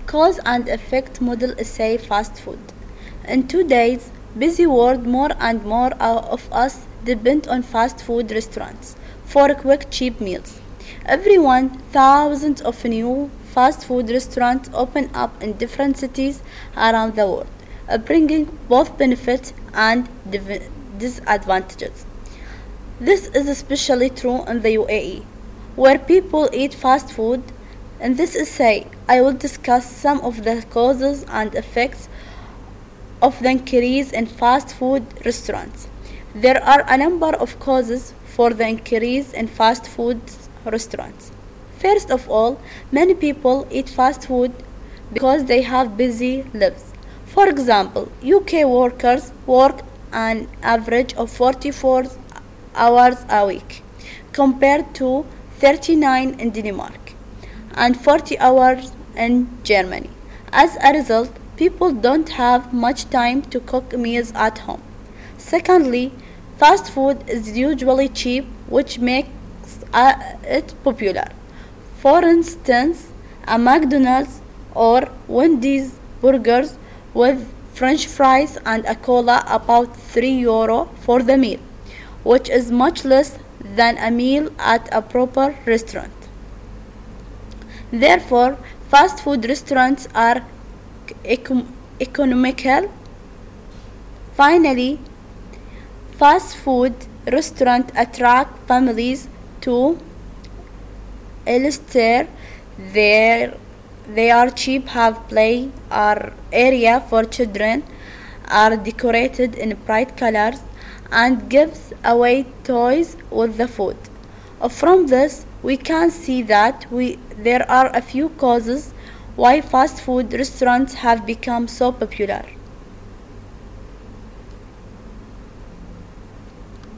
Cause and effect model essay fast food. In today's busy world, more and more of us depend on fast food restaurants for quick, cheap meals. Thousands of new fast food restaurants open up in different cities around the world, bringing both benefits and disadvantages. This is especially true in the UAE, where people eat fast food. In this essay, I will discuss some of the causes and effects of the increase in fast food restaurants. There are a number of causes for the increase in fast food restaurants. First of all, many people eat fast food because they have busy lives. For example, UK workers work an average of 44 hours a week, compared to 39 in Denmark and 40 hours in Germany. As a result, people don't have much time to cook meals at home. Secondly, fast food is usually cheap, which makes it popular. For instance, a McDonald's or Wendy's burgers with French fries and a cola about €3 for the meal, which is much less than a meal at a proper restaurant. Therefore, fast food restaurants are economical. Finally, fast food restaurants attract families to illustrate they are cheap, have play area for children, are decorated in bright colors, and gives away toys with the food. From this, we can see that there are a few causes why fast food restaurants have become so popular.